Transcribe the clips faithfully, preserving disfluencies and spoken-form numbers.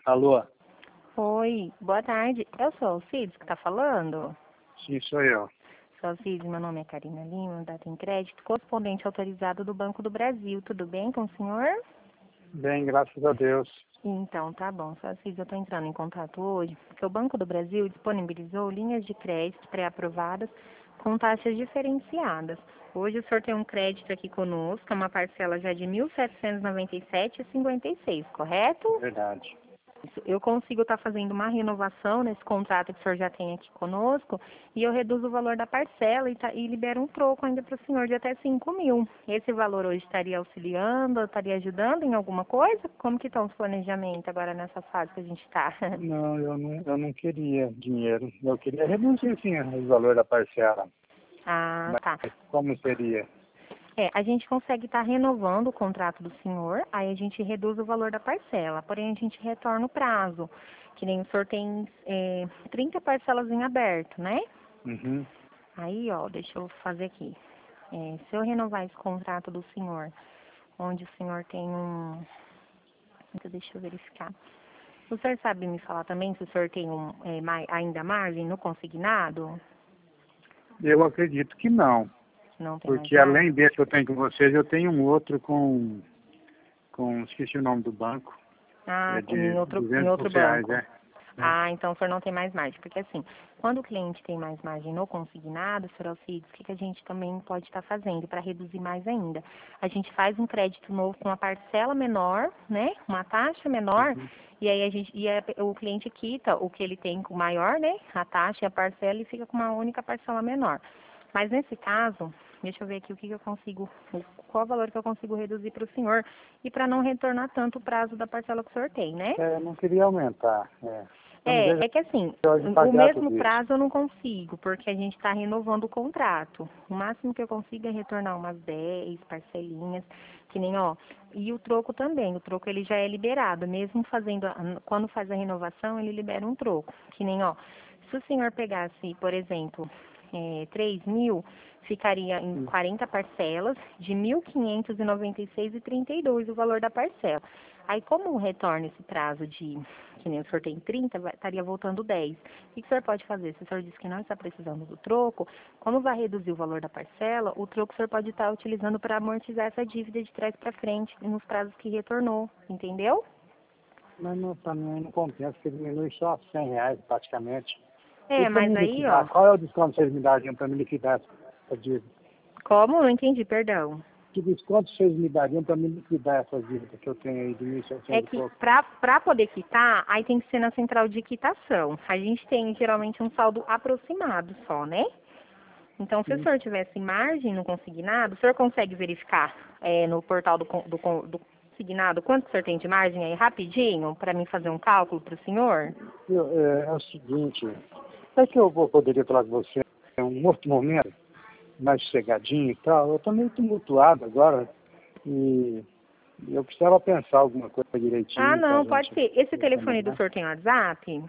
Alô? Oi, boa tarde. É o seu Alcides que está falando? Sim, sou eu. Seu Alcides, meu nome é Karina Lima, Data em Crédito, correspondente autorizado do Banco do Brasil. Tudo bem com o senhor? Bem, graças a Deus. Então, tá bom. Seu Alcides, eu estou entrando em contato hoje porque o Banco do Brasil disponibilizou linhas de crédito pré-aprovadas com taxas diferenciadas. Hoje o senhor tem um crédito aqui conosco, é uma parcela já de mil setecentos e noventa e sete reais e cinquenta e seis, correto? Verdade. Eu consigo estar fazendo uma renovação nesse contrato que o senhor já tem aqui conosco e eu reduzo o valor da parcela e, tá, e libero um troco ainda para o senhor de até cinco mil. Esse valor hoje estaria auxiliando, estaria ajudando em alguma coisa? Como que estão os planejamentos agora nessa fase que a gente está? Não, eu não, eu não queria dinheiro. Eu queria reduzir, sim, o valor da parcela. Ah, Mas tá. como seria? É, a gente consegue estar renovando o contrato do senhor, aí a gente reduz o valor da parcela, porém a gente retorna o prazo, que nem o senhor tem é, trinta parcelas em aberto, né? Uhum. Aí, ó, deixa eu fazer aqui. É, se eu renovar esse contrato do senhor, onde o senhor tem um... Então, deixa eu verificar. O senhor sabe me falar também se o senhor tem um, é, mai- ainda margem no consignado? Eu acredito que não. Não tem mais Porque margem? além desse que eu tenho com vocês, eu tenho um outro com, com esqueci o nome do banco. Ah, É em de outro, em outro duzentos reais, banco. é. É. Ah, então o senhor não tem mais margem. Porque assim, quando o cliente tem mais margem no consignado, senhor Alcides, o que, que a gente também pode estar fazendo para reduzir mais ainda? A gente faz um crédito novo com uma parcela menor, né? Uma taxa menor, Uhum. e aí a gente, e a- o cliente quita o que ele tem com maior, né? A taxa e a parcela e fica com uma única parcela menor. Mas nesse caso, deixa eu ver aqui o que, que eu consigo, o- qual o valor que eu consigo reduzir para o senhor e para não retornar tanto o prazo da parcela que o senhor tem, né? É, eu não queria aumentar. É. Eu não vejo É, é que assim, a hora de o pagar mesmo tudo isso. prazo eu não consigo, porque a gente está renovando o contrato. O máximo que eu consigo é retornar umas dez parcelinhas, que nem, ó. E o troco também, o troco ele já é liberado, mesmo fazendo, a- quando faz a renovação, ele libera um troco. Que nem, ó, se o senhor pegasse, por exemplo, é, três mil, ficaria em Hum. quarenta parcelas de mil quinhentos e noventa e seis reais e trinta e dois o valor da parcela. Aí, como retorna esse prazo de, que nem o senhor tem trinta, vai- estaria voltando dez. O que, que o senhor pode fazer? Se o senhor disse que não está precisando do troco, como vai reduzir o valor da parcela, o troco o senhor pode estar utilizando para amortizar essa dívida de trás para frente, nos prazos que retornou, entendeu? Mas não, para mim não compensa, porque diminui só cem reais praticamente. E É, para mas me aí, liquidar, ó, qual é o desconto que vocês me dariam para me liquidar essa dívida? como? Não entendi, perdão. Que desconto vocês me dariam para me liquidar essa dívida que eu tenho aí de mil e É seiscentos e que pouco? para poder quitar, aí tem que ser na central de quitação. A gente tem geralmente um saldo aproximado só, né? Então, se o Hum. senhor tivesse margem no consignado, o senhor consegue verificar é, no portal do, con- do, con- do consignado quanto o senhor tem de margem aí rapidinho, para mim fazer um cálculo para o senhor? Eu, é, é o seguinte, é que eu vou, poderia falar com você em um outro momento, mais sossegadinho e tal. Eu estou meio tumultuado agora e eu precisava pensar alguma coisa Ah, direitinho para a não, pode gente ser. Esse telefone do combinar. senhor tem WhatsApp?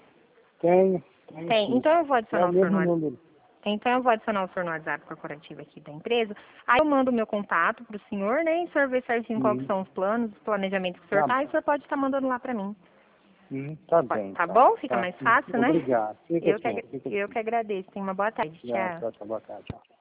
Tenho, tenho Tem. sim. Então eu vou É adicionar o o senhor no mesmo WhatsApp. número. Então eu vou adicionar o senhor no WhatsApp corporativo aqui da empresa. Aí eu mando o meu contato para o senhor, né? E o senhor vê certinho quais que Hum, são os planos, os planejamentos que o senhor tá tá, e o bom. senhor pode estar mandando lá para mim. Hum, tá Pode- bem, Tá então. bom? Fica Tá. mais Hum, fácil, né? Obrigado. Fica Eu que, assim, ag- fica eu assim. que agradeço. Tenha uma boa tarde. Já, Tchau. tchau, tchau, boa tarde. Tchau.